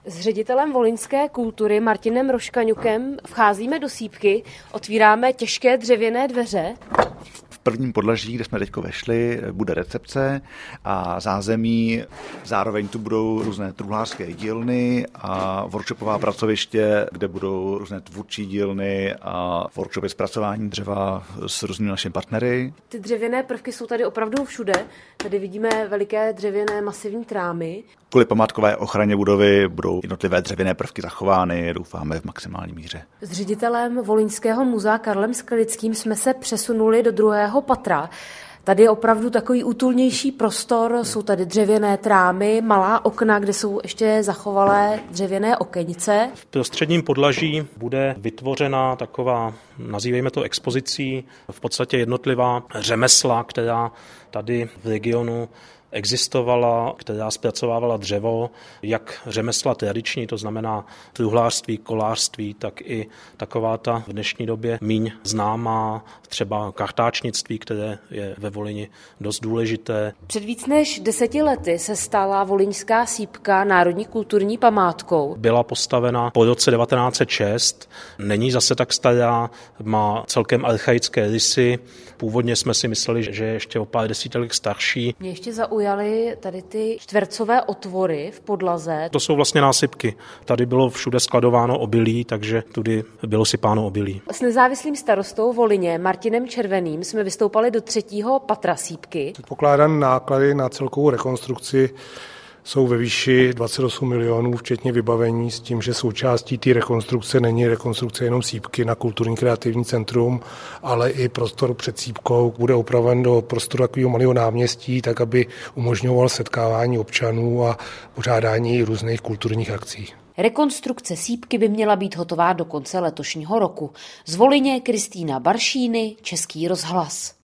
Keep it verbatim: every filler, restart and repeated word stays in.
S ředitelem volyňské kultury Martinem Roškaňukem vcházíme do sýpky, otvíráme těžké dřevěné dveře. V prvním podlaží, kde jsme teď vešli, bude recepce a zázemí. Zároveň tu budou různé truhlářské dílny a workshopová pracoviště, kde budou různé tvůrčí dílny a workshopy zpracování dřeva s různými našimi partnery. Ty dřevěné prvky jsou tady opravdu všude. Tady vidíme veliké dřevěné masivní trámy. Kvůli památkové ochraně budovy budou jednotlivé dřevěné prvky zachovány, doufáme v maximální míře. S ředitelem Volyňského muzea Karlem Skalickým jsme se přesunuli do druhého patra. Tady je opravdu takový útulnější prostor, jsou tady dřevěné trámy, malá okna, kde jsou ještě zachovalé dřevěné okenice. V prostředním podlaží bude vytvořena taková, nazývejme to expozicí, v podstatě jednotlivá řemesla, která tady v regionu existovala, která zpracovávala dřevo, jak řemesla tradiční, to znamená truhlářství, kolářství, tak i taková ta v dnešní době míň známá třeba kartáčnictví, které je ve Volyni dost důležité. Před víc než deseti lety se stala volyňská sýpka národní kulturní památkou. Byla postavena po roce devatenáct set šest, není zase tak stará, má celkem archaické rysy. Původně jsme si mysleli, že je ještě o pár desítek starší. Mě ještě zaujaly tady ty čtvercové otvory v podlaze. To jsou vlastně násypky. Tady bylo všude skladováno obilí, takže tudy bylo sypáno obilí. S nezávislým starostou Volyně Martinem Červeným jsme vystoupali do třetího patra sýpky. Pokládané náklady na celkovou rekonstrukci jsou ve výši dvacet osm milionů, včetně vybavení, s tím, že součástí té rekonstrukce není rekonstrukce jenom sýpky na kulturní kreativní centrum, ale i prostor před sýpkou bude upraven do prostoru takového malého náměstí, tak aby umožňoval setkávání občanů a pořádání různých kulturních akcí. Rekonstrukce sýpky by měla být hotová do konce letošního roku. Z Volyně Kristýna Baršíny, Český rozhlas.